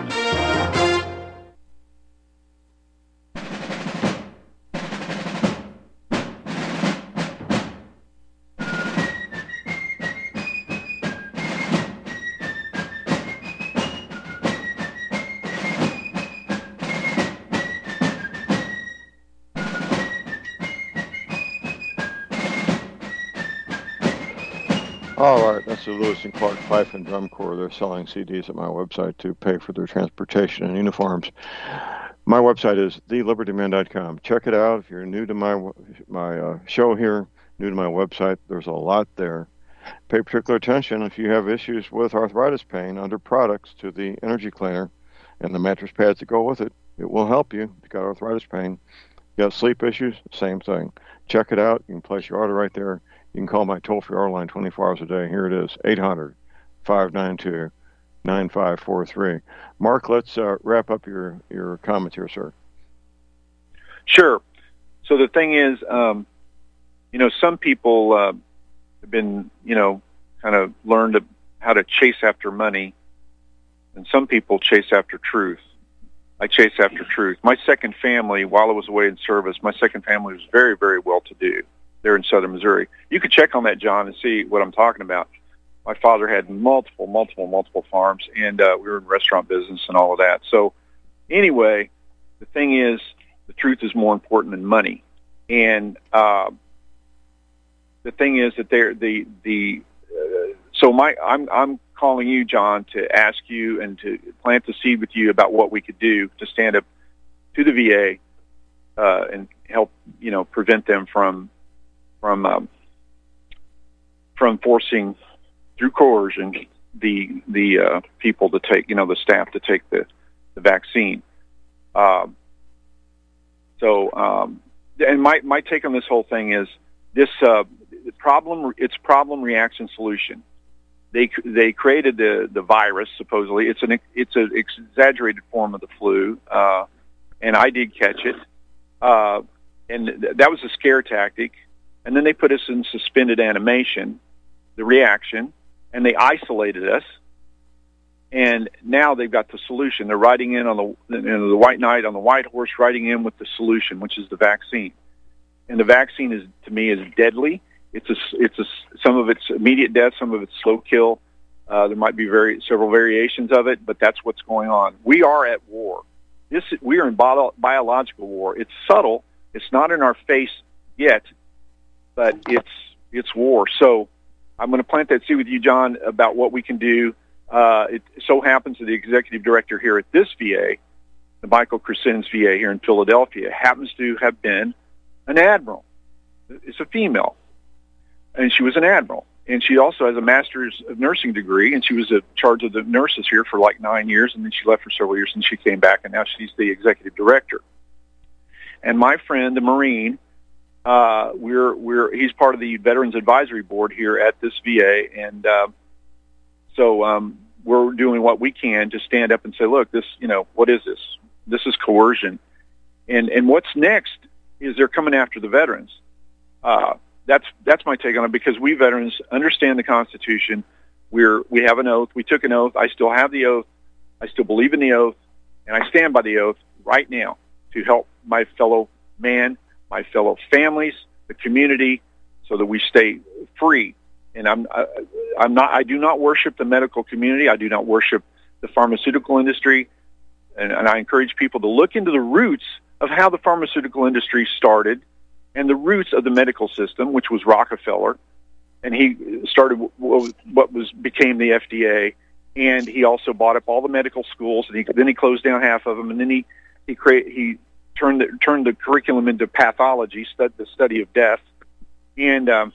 All right, that's the Lewis and Clark Fife and Drum Corps. They're selling C Ds at my website to pay for their transportation and uniforms. My website is the liberty man dot com. Check it out. If you're new to my my uh, show here, new to my website, there's a lot there. Pay particular attention if you have issues with arthritis pain under products to the energy cleaner and the mattress pads that go with it. It will help you if you've got arthritis pain. You got sleep issues, same thing. Check it out. You can place your order right there. You can call my toll-free order line twenty-four hours a day. Here it is, eight hundred, five nine two, nine five four three. Mark, let's uh, wrap up your, your comments here, sir. Sure. So the thing is, um, you know, some people uh, have been, you know, kind of learned to, how to chase after money, and some people chase after truth. I chase after truth. My second family, while I was away in service, my second family was very, very well-to-do. They're in southern Missouri. You could check on that, John, and see what I'm talking about. My father had multiple, multiple, multiple farms, and uh, we were in restaurant business and all of that. So anyway, the thing is, the truth is more important than money. And uh, the thing is that they're the the uh, so my I'm I'm calling you, John, to ask you and to plant the seed with you about what we could do to stand up to the V A uh, and help, you know, prevent them from. from um, from forcing through coercion the the uh, people to take, you know, the staff to take the, the vaccine. Um, So, um, and my, my take on this whole thing is this uh, problem, it's problem, reaction, solution. They they created the, the virus, supposedly. It's an it's an exaggerated form of the flu, uh, and I did catch it. Uh, and th- that was a scare tactic. And then they put us in suspended animation, the reaction, and they isolated us. And now they've got the solution. They're riding in on the you know, the white knight on the white horse, riding in with the solution, which is the vaccine. And the vaccine is, to me, is deadly. It's a, it's a, some of it's immediate death, some of it's slow kill. Uh, there might be very several variations of it, but that's what's going on. We are at war. This we are in bio, biological war. It's subtle. It's not in our face yet, but it's it's war. So I'm going to plant that seed with you, John, about what we can do. Uh, it so happens that the executive director here at this V A, the Michael Crescens V A here in Philadelphia, happens to have been an admiral. It's a female, and she was an admiral. And she also has a master's of nursing degree, and she was in charge of the nurses here for like nine years, and then she left for several years, and she came back, and now she's the executive director. And my friend, the Marine, uh, we're we're he's part of the Veterans Advisory Board here at this V A, and uh, so um, we're doing what we can to stand up and say, look, this, you know, what is this? This is coercion. And and what's next is they're coming after the veterans. Uh, that's that's my take on it, because we veterans understand the Constitution. We're we have an oath. We took an oath. I still have the oath. I still believe in the oath, and I stand by the oath right now to help my fellow man, my fellow families, the community, so that we stay free. And I'm I, I'm not. I do not worship the medical community. I do not worship the pharmaceutical industry, and, and I encourage people to look into the roots of how the pharmaceutical industry started, and the roots of the medical system, which was Rockefeller, and he started what was became the F D A, and he also bought up all the medical schools, and he, then he closed down half of them, and then he he create he turned the, turned the curriculum into pathology, stud, the study of death, and um,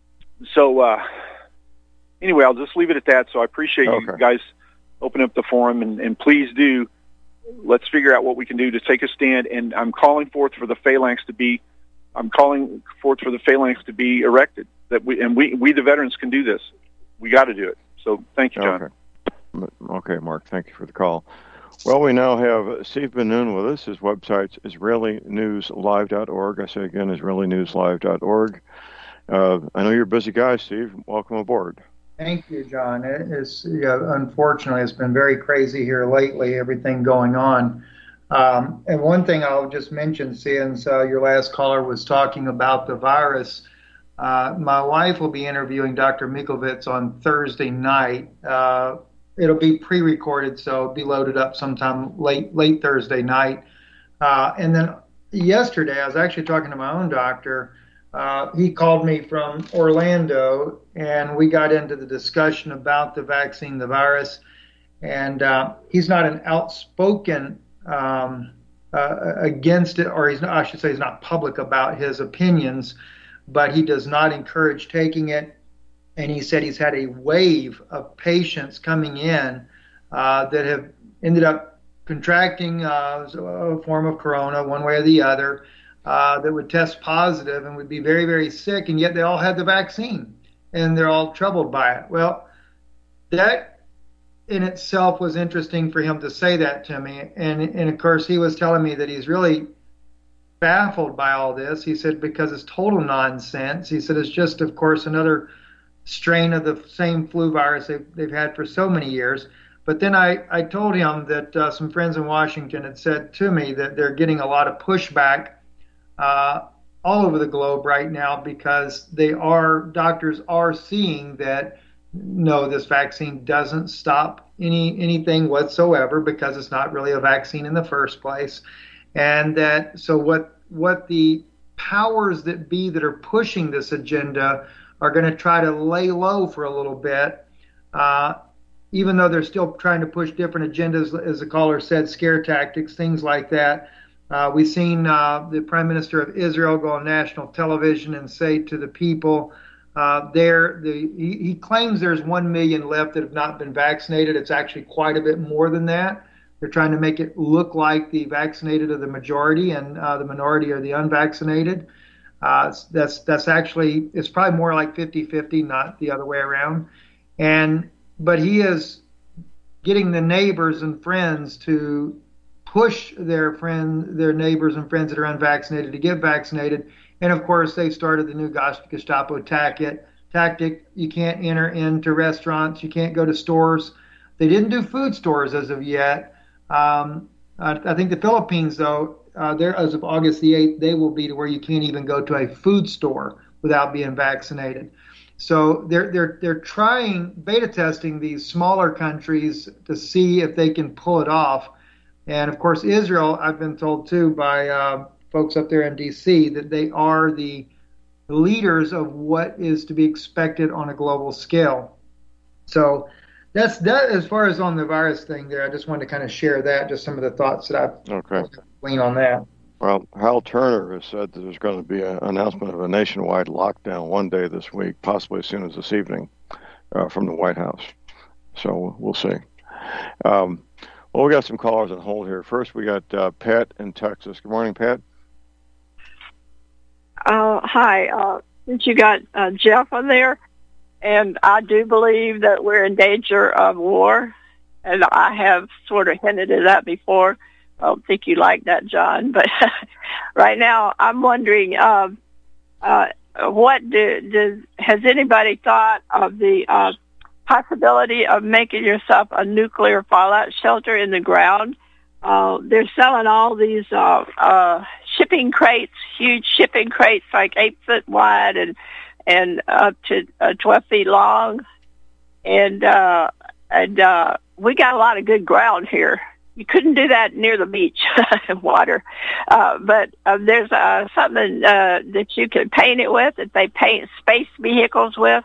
so uh, anyway, I'll just leave it at that. So I appreciate okay. you guys opening up the forum, and, and please do. Let's figure out what we can do to take a stand, and I'm calling forth for the phalanx to be. I'm calling forth for the phalanx to be erected. That we and we, we the veterans can do this. We got to do it. So thank you, John. Okay. okay, Mark. Thank you for the call. Well, we now have Steve Ben-Nun with us. His website's Israeli News Live dot org. I say again, Israeli News Live dot org. Uh, I know you're a busy guy, Steve. Welcome aboard. Thank you, John. It is, yeah, unfortunately, it's been very crazy here lately, everything going on. Um, and one thing I'll just mention, since uh, your last caller was talking about the virus, uh, my wife will be interviewing Doctor Mikovits on Thursday night. Uh, it'll be pre-recorded, so it'll be loaded up sometime late late Thursday night. Uh, and then yesterday, I was actually talking to my own doctor. Uh, he called me from Orlando, and we got into the discussion about the vaccine, the virus. And uh, he's not an outspoken um, uh, against it, or he's not, I should say he's not public about his opinions, but he does not encourage taking it. And he said he's had a wave of patients coming in uh, that have ended up contracting uh, a form of corona one way or the other, uh, that would test positive and would be very, very sick, and yet they all had the vaccine, and they're all troubled by it. Well, that in itself was interesting for him to say that to me. And, and of course, he was telling me that he's really baffled by all this. He said, because it's total nonsense. He said, it's just, of course, another strain of the same flu virus they've, they've had for so many years. But then I, I told him that uh, some friends in Washington had said to me that they're getting a lot of pushback uh, all over the globe right now, because they are, doctors are seeing that, no, this vaccine doesn't stop any anything whatsoever, because it's not really a vaccine in the first place. And that, so what what the powers that be that are pushing this agenda are going to try to lay low for a little bit, uh, even though they're still trying to push different agendas, as the caller said, scare tactics, things like that. Uh, we've seen uh, the Prime Minister of Israel go on national television and say to the people uh, there, the, he, he claims there's one million left that have not been vaccinated. It's actually quite a bit more than that. They're trying to make it look like the vaccinated are the majority and uh, the minority are the unvaccinated. Uh, that's that's actually, it's probably more like fifty-fifty, not the other way around. And but he is getting the neighbors and friends to push their friend, their neighbors and friends that are unvaccinated to get vaccinated. And of course, they've started the new Gestapo tactic. Tactic: you can't enter into restaurants, you can't go to stores. They didn't do food stores as of yet. Um, I, I think the Philippines, though, uh, they're as of August the eighth, they will be to where you can't even go to a food store without being vaccinated. So they're they're they're trying beta testing these smaller countries to see if they can pull it off. And of course, Israel, I've been told too by uh, folks up there in D C that they are the leaders of what is to be expected on a global scale. So that's that as far as on the virus thing there. I just wanted to kind of share that, just some of the thoughts that I've okay. gleaned on that. Well, Hal Turner has said that there's going to be an announcement of a nationwide lockdown one day this week, possibly as soon as this evening, uh, from the White House. So we'll see. Um, well, we got some callers on hold here. First, we got uh, Pat in Texas. Good morning, Pat. Uh, hi. Uh, since you got uh, Jeff on there, and I do believe that we're in danger of war, and I have sort of hinted at that before. I don't think you like that, John, but right now I'm wondering, uh, uh, what do, does, has anybody thought of the uh, possibility of making yourself a nuclear fallout shelter in the ground? Uh, they're selling all these uh, uh, shipping crates, huge shipping crates, like eight foot wide and and up to uh, twelve feet long, and uh, and uh, we got a lot of good ground here. You couldn't do that near the beach water, uh, but uh, there's uh, something uh, that you can paint it with, that they paint space vehicles with,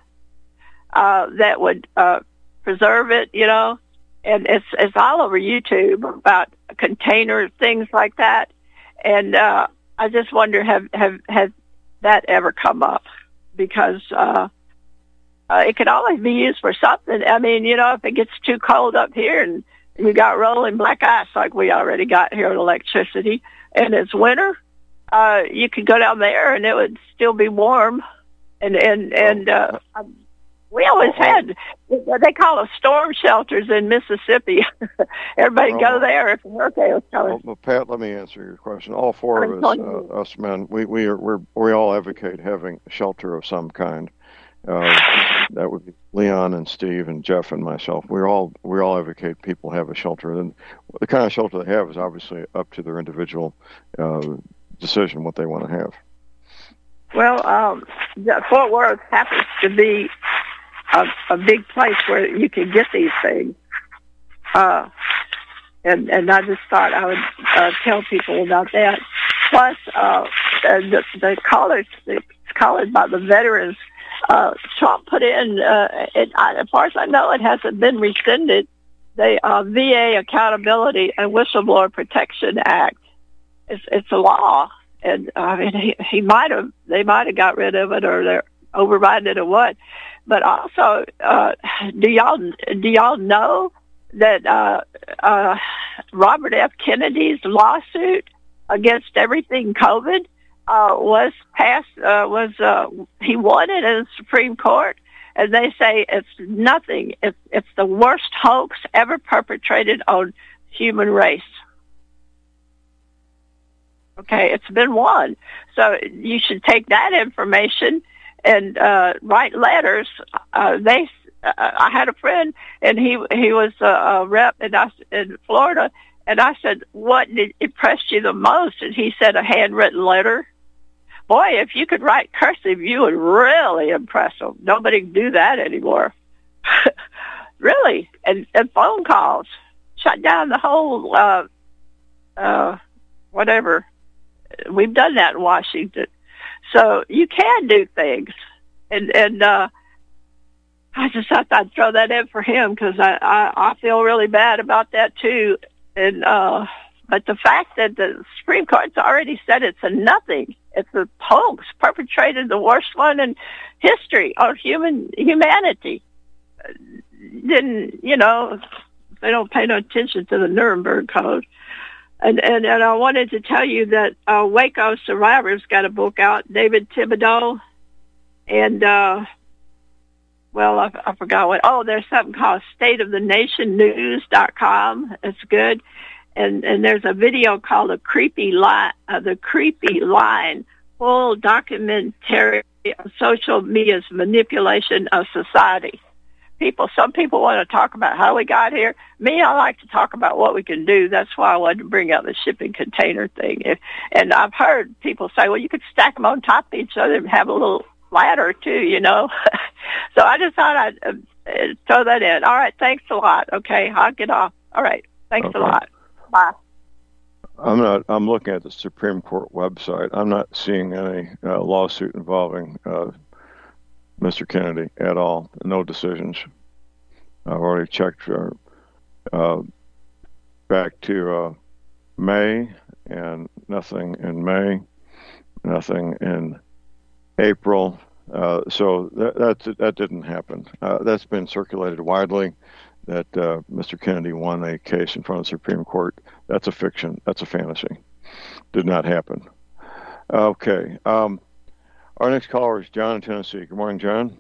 uh, that would uh, preserve it, you know. And it's it's all over YouTube about containers, things like that. And uh, I just wonder, have have has that ever come up? Because uh, uh, it could always be used for something. I mean, you know, if it gets too cold up here and you got rolling black ice like we already got here with electricity, and it's winter, uh, you could go down there and it would still be warm. And and and uh, we always had, they call them storm shelters in Mississippi. Everybody oh. go there if a hurricane was coming. Well, well, Pat, let me answer your question. All four of us, uh, us men, we we are we're, we all advocate having a shelter of some kind. Uh, that would be Leon and Steve and Jeff and myself. We're all we all advocate people have a shelter, and the kind of shelter they have is obviously up to their individual uh, decision what they want to have. Well, um, Fort Worth happens to be a, a big place where you can get these things, uh, and and I just thought I would uh, tell people about that. Plus, uh, the, the college, the college by the veterans. Uh, Trump put in, uh, it, I, as far as I know, it hasn't been rescinded, the uh, V A Accountability and Whistleblower Protection Act. It's, it's a law, and uh, I mean, he, he might have, they might have got rid of it, or they're overriding it, or what. But also, uh, do y'all do y'all know that uh, uh, Robert F. Kennedy's lawsuit against everything COVID? Uh, was passed, uh, was, uh, he won it in the Supreme Court, and they say it's nothing. It's, it's the worst hoax ever perpetrated on human race. Okay, it's been won. So you should take that information and, uh, write letters. Uh, they, uh, I had a friend, and he, he was a, a rep in, in Florida, and I said, what did impress you the most? And he said, a handwritten letter. Boy, if you could write cursive, you would really impress them. Nobody can do that anymore. Really. And, and phone calls. Shut down the whole, uh, uh, whatever. We've done that in Washington. So you can do things. And, and, uh, I just thought I'd throw that in for him, because I, I, I feel really bad about that too. And, uh, but the fact that the Supreme Court's already said it's a nothing, it's a hoax perpetrated, the worst one in history on human humanity. Then, you know, They don't pay no attention to the Nuremberg Code. And and, and I wanted to tell you that uh, Waco Survivors got a book out, David Thibodeau, and uh, well, I, I forgot what. Oh, there's something called State of the Nation News dot com. It's good, and and there's a video called the Creepy Line, uh, the Creepy Line, full documentary of social media's manipulation of society. People, some people want to talk about how we got here. Me, I like to talk about what we can do. That's why I wanted to bring out the shipping container thing. If, and I've heard people say, well, you could stack them on top of each other and have a little ladder too, you know. So I just thought I'd uh, throw that in. All right, thanks a lot. Okay, I'll get off. All right, thanks okay. a lot. Bye. I'm not. I'm looking at the Supreme Court website. I'm not seeing any uh, lawsuit involving uh, Mister Kennedy at all. No decisions. I've already checked uh, uh, back to uh, May, and nothing in May, nothing in April. Uh, so that, that that didn't happen. Uh, that's been circulated widely that uh, Mister Kennedy won a case in front of the Supreme Court. That's a fiction. That's a fantasy. Did not happen. Okay. Um, Our next caller is John in Tennessee. Good morning, John.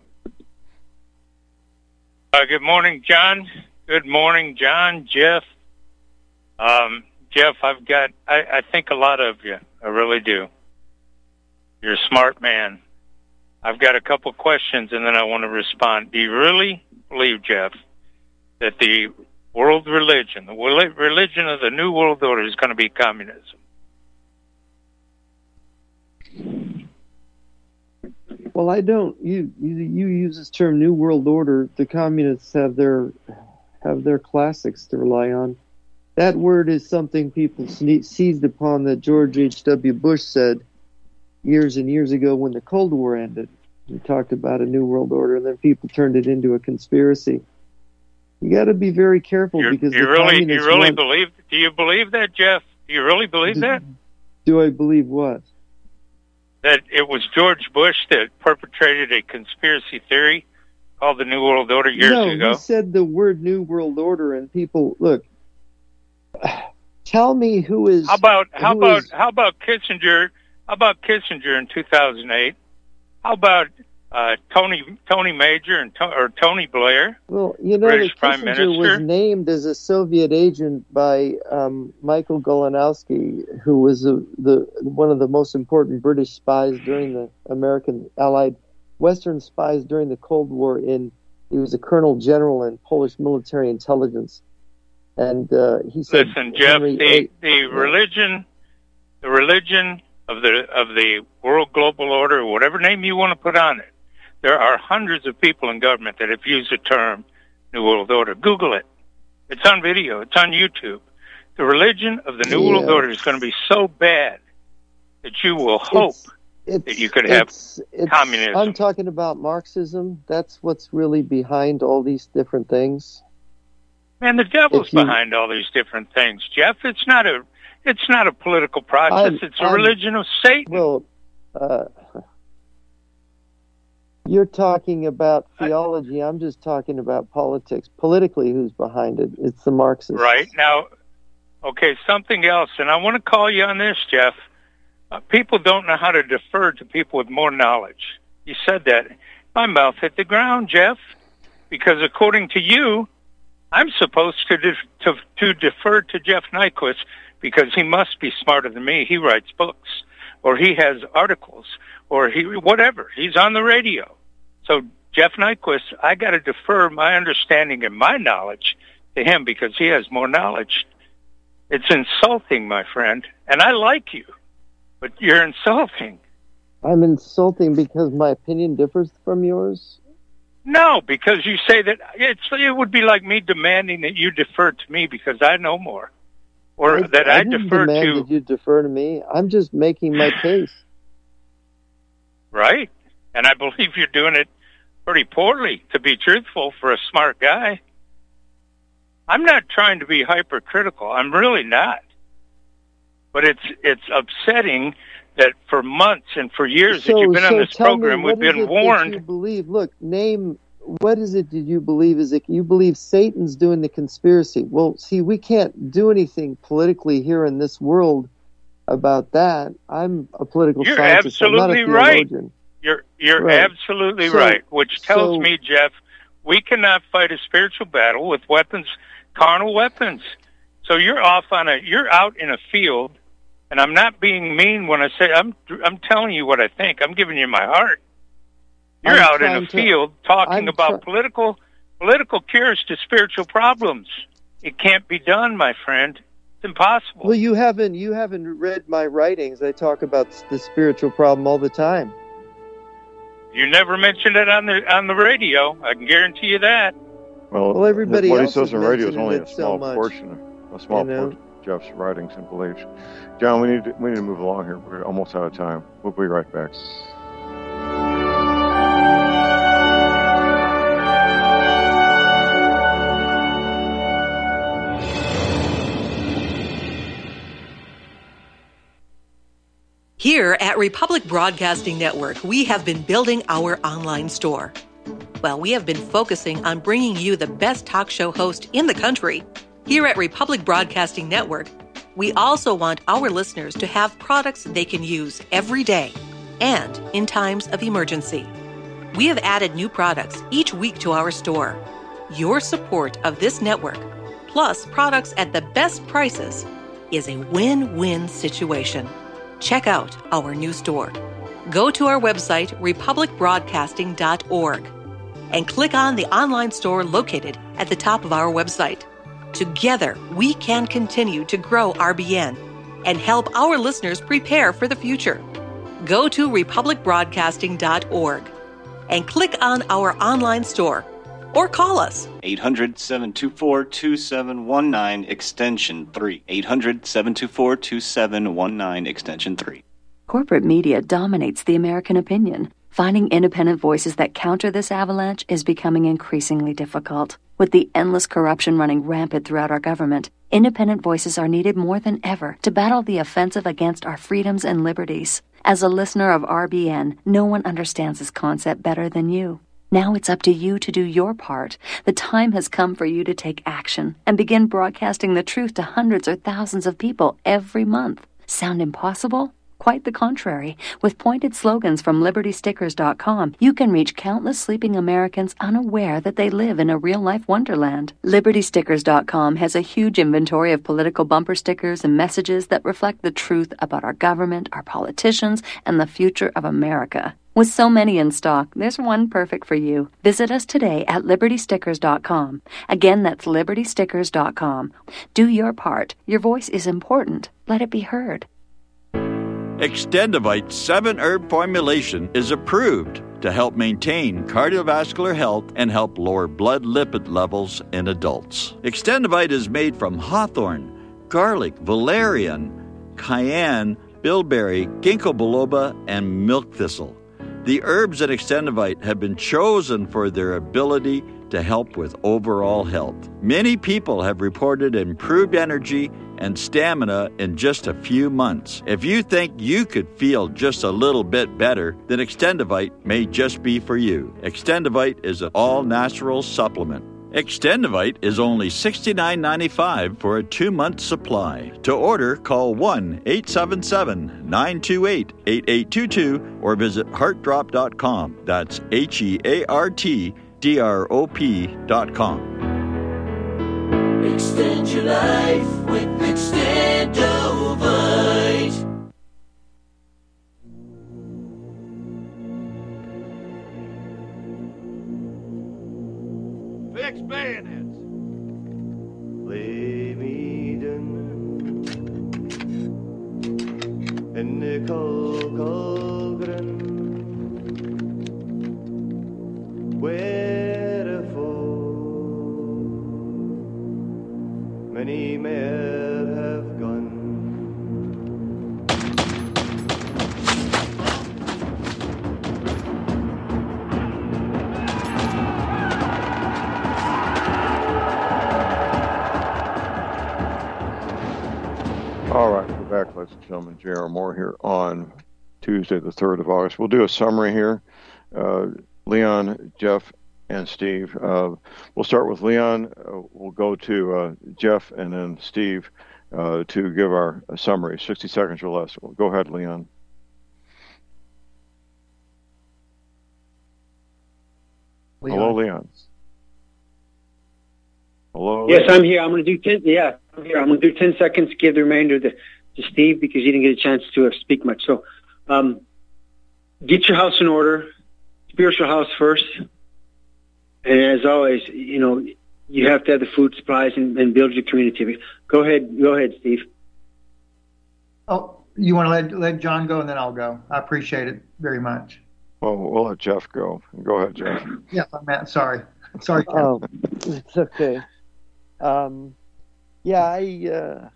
Uh, good morning, John. Good morning, John, Jeff. Um, Jeff, I've got, I, I think a lot of you. I really do. You're a smart man. I've got a couple questions, and then I want to respond. Do you really believe, Jeff, that the world religion, the religion of the New World Order is going to be communism? Well, I don't. You, you you use this term "New World Order." The communists have their have their classics to rely on. That word is something people seized upon that George H W Bush said years and years ago when the Cold War ended. He talked about a New World Order, and then people turned it into a conspiracy. You got to be very careful You're, because you the really communists you really want, believe. Do you believe that, Jeff? Do you really believe do, that? Do I believe what? That it was George Bush that perpetrated a conspiracy theory called the New World Order years no, ago? No, he said the word New World Order, and people, look, tell me who is... How about, how about, is, how about Kissinger, how about Kissinger in two thousand eight? How about uh, Tony Tony Major and or Tony Blair? Well, you know British that Prime Kissinger Minister? was named as a Soviet agent by um, Michael Golanowski, who was a, the one of the most important British spies during the American Allied Western spies during the Cold War. In he was a colonel general in Polish military intelligence, and uh, he said, "Listen, Jeff, Henry, the the yeah. religion, the religion of the of the world global order, whatever name you want to put on it." There are hundreds of people in government that have used the term New World Order. Google it. It's on video. It's on YouTube. The religion of the New yeah. World Order is going to be so bad that you will hope it's, it's, that you could have it's, it's, communism. I'm talking about Marxism. That's what's really behind all these different things. Man, the devil's you, behind all these different things, Jeff. It's not a it's not a political process. I'm, it's a I'm, religion of Satan. Well, uh, you're talking about theology. I'm just talking about politics. Politically, who's behind it? It's the Marxists. Right. Now, okay, something else, and I want to call you on this, Jeff. Uh, people don't know how to defer to people with more knowledge. You said that. My mouth hit the ground, Jeff, because according to you, I'm supposed to, def- to, to defer to Jeff Nyquist because he must be smarter than me. He writes books, or he has articles, or he whatever. He's on the radio. So Jeff Nyquist, I got to defer my understanding and my knowledge to him because he has more knowledge. It's insulting, my friend, and I like you, but you're insulting. I'm insulting because my opinion differs from yours? No, because you say that it's it would be like me demanding that you defer to me because I know more, or I, that I, I didn't defer demand to. That you defer to me. I'm just making my case. Right, and I believe you're doing it pretty poorly, to be truthful, for a smart guy. I'm not trying to be hypercritical. I'm really not. But it's it's upsetting that for months and for years so, that you've been so on this tell program, me, we've what is been it warned. That you believe? Look, name what is it that you believe? Is it you believe Satan's doing the conspiracy? Well, see, we can't do anything politically here in this world about that. I'm a political You're scientist. I'm not a absolutely right. theologian. You're you're Right. absolutely So- right. Which tells so- me, Jeff, we cannot fight a spiritual battle with weapons, carnal weapons. So you're off on a you're out in a field, and I'm not being mean when I say I'm I'm telling you what I think. I'm giving you my heart. You're I'm out in trying a to- field talking I'm about try- political political cures to spiritual problems. It can't be done, my friend. It's impossible. Well, you haven't you haven't read my writings. I talk about the spiritual problem all the time. You never mentioned it on the on the radio. I can guarantee you that. Well, Well, everybody what he else says is on radio is mentioning only it a so small much, portion, of, a small you know? portion of Jeff's writings and beliefs. John, we need to, we need to move along here. We're almost out of time. We'll be right back. Here at Republic Broadcasting Network, we have been building our online store. Well, we have been focusing on bringing you the best talk show host in the country. Here at Republic Broadcasting Network, we also want our listeners to have products they can use every day and in times of emergency. We have added new products each week to our store. Your support of this network, plus products at the best prices, is a win-win situation. Check out our new store. Go to our website, republic broadcasting dot org, and click on the online store located at the top of our website. Together, we can continue to grow R B N and help our listeners prepare for the future. Go to republic broadcasting dot org and click on our online store or call us. eight hundred, seven two four, two seven one nine, extension three. eight hundred, seven two four, two seven one nine, extension three. Corporate media dominates the American opinion. Finding independent voices that counter this avalanche is becoming increasingly difficult. With the endless corruption running rampant throughout our government, independent voices are needed more than ever to battle the offensive against our freedoms and liberties. As a listener of R B N, no one understands this concept better than you. Now it's up to you to do your part. The time has come for you to take action and begin broadcasting the truth to hundreds or thousands of people every month. Sound impossible? Quite the contrary. With pointed slogans from liberty stickers dot com, you can reach countless sleeping Americans unaware that they live in a real-life wonderland. liberty stickers dot com has a huge inventory of political bumper stickers and messages that reflect the truth about our government, our politicians, and the future of America. With so many in stock, there's one perfect for you. Visit us today at liberty stickers dot com. Again, that's liberty stickers dot com. Do your part. Your voice is important. Let it be heard. Extendivite seven herb formulation is approved to help maintain cardiovascular health and help lower blood lipid levels in adults. Extendivite is made from hawthorn, garlic, valerian, cayenne, bilberry, ginkgo biloba, and milk thistle. The herbs in Extendivite have been chosen for their ability to help with overall health. Many people have reported improved energy and stamina in just a few months. If you think you could feel just a little bit better, then Extendivite may just be for you. Extendivite is an all-natural supplement. Extendivite is only sixty-nine ninety-five for a two-month supply. To order, call one eight seven seven, nine two eight, eight eight two two or visit heart drop dot com. That's H E A R T D R O P dot com. Extend your life with Extendovite. Fix bayonets. Lay me down in the cold, cold ground, wherefore many men have gone. All right, we're back, ladies and gentlemen. J R. Moore here on Tuesday, the third of August. We'll do a summary here. Uh, Leon, Jeff, and Steve. Uh, we'll start with Leon. Uh, we'll go to uh, Jeff and then Steve uh, to give our summary. sixty seconds or less. Go ahead, Leon. Leon. Hello, Leon. Hello. Yes, I'm here. I'm going to do ten. Yeah, I'm here. I'm going to do ten seconds. Give the remainder to, to Steve because he didn't get a chance to uh, speak much. So, um, get your house in order. Spiritual house first. And as always, you know, you have to have the food supplies and, and build your community. Go ahead. Go ahead, Steve. Oh, you want to let let John go and then I'll go. I appreciate it very much. Well, we'll let Jeff go. Go ahead, Jeff. Yes, I'm Matt. Sorry. Sorry. Oh, it's okay. Um, yeah, I, uh,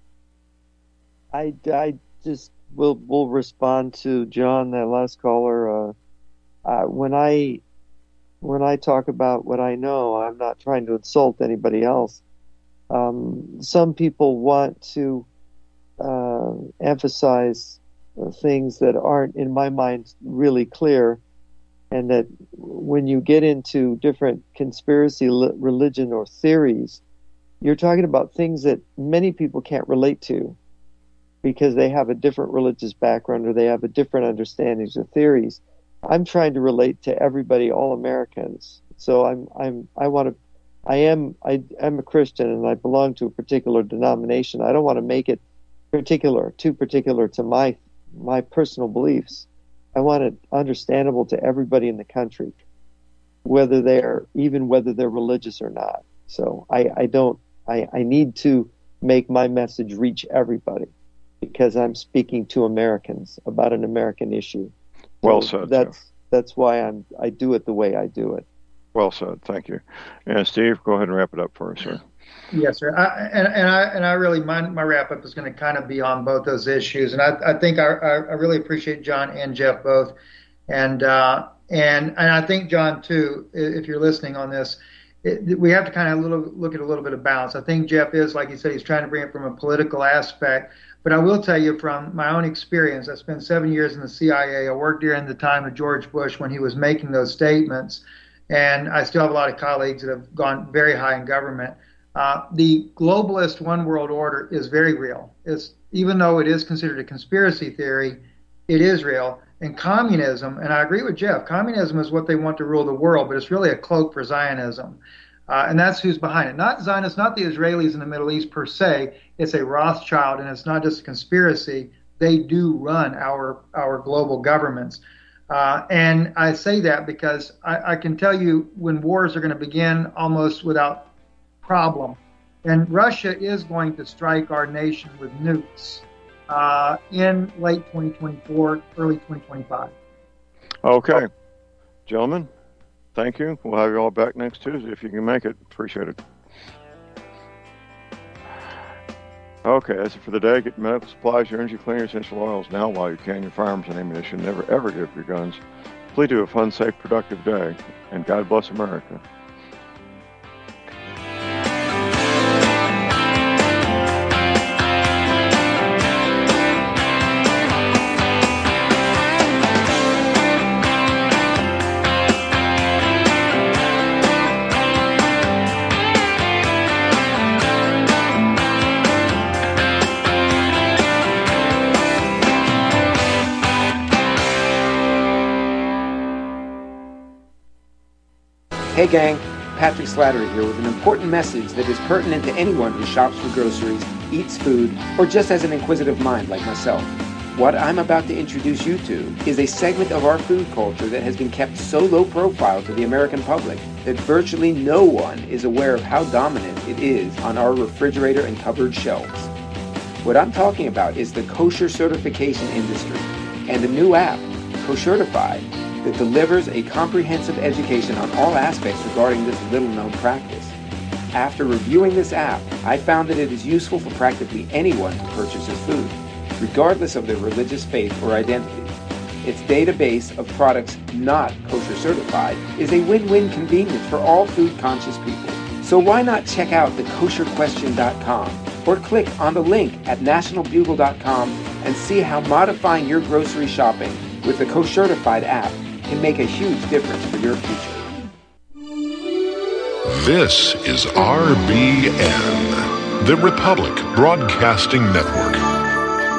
I, I just will will respond to John, that last caller. Uh, uh, when I when I talk about what I know, I'm not trying to insult anybody else. Um, some people want to uh, emphasize uh, things that aren't, in my mind, really clear, and that when you get into different conspiracy, li- religion, or theories, you're talking about things that many people can't relate to because they have a different religious background or they have a different understandings of theories. I'm trying to relate to everybody, all Americans. So I'm, I'm, I want to, I am, I am a Christian and I belong to a particular denomination. I don't want to make it particular, too particular to my, my personal beliefs. I want it understandable to everybody in the country, whether they're, even whether they're religious or not. So I, I don't, I, I need to make my message reach everybody because I'm speaking to Americans about an American issue. Well so said. That's Jeff. that's why I'm I do it the way I do it. Well said. Thank you. And Steve, go ahead and wrap it up for us, sir. Yes, sir. I, and, and I and I really my my wrap up is going to kind of be on both those issues, and I I think I I really appreciate John and Jeff both, and uh, and and I think John too, if you're listening on this. It, we have to kind of little, look at a little bit of balance. I think Jeff is, like you said, he's trying to bring it from a political aspect. But I will tell you from my own experience, I spent seven years in the C I A. I worked during the time of George Bush when he was making those statements. And I still have a lot of colleagues that have gone very high in government. Uh, the globalist one world order is very real. It's, even though it is considered a conspiracy theory, it is real. And communism, and I agree with Jeff, communism is what they want to rule the world, but it's really a cloak for Zionism. Uh, and that's who's behind it. Not Zionists, not the Israelis in the Middle East per se. It's a Rothschild, and it's not just a conspiracy. They do run our, our global governments. Uh, and I say that because I, I can tell you when wars are going to begin almost without problem. And Russia is going to strike our nation with nukes. Uh, in late twenty twenty-four, early twenty twenty-five. Okay. Gentlemen, thank you. We'll have you all back next Tuesday if you can make it. Appreciate it. Okay, that's it for the day. Get medical supplies, your energy cleaners, essential oils now while you can. Your firearms and ammunition. Never, ever give your guns. Please do a fun, safe, productive day. And God bless America. Hey gang, Patrick Slattery here with an important message that is pertinent to anyone who shops for groceries, eats food, or just has an inquisitive mind like myself. What I'm about to introduce you to is a segment of our food culture that has been kept so low profile to the American public that virtually no one is aware of how dominant it is on our refrigerator and cupboard shelves. What I'm talking about is the kosher certification industry and a new app, Koshertified, that delivers a comprehensive education on all aspects regarding this little-known practice. After reviewing this app, I found that it is useful for practically anyone who purchases food, regardless of their religious faith or identity. Its database of products not kosher certified is a win-win convenience for all food-conscious people. So why not check out the kosher question dot com or click on the link at national bugle dot com and see how modifying your grocery shopping with the Koshertified app can make a huge difference for your future. This is R B N, the Republic Broadcasting Network.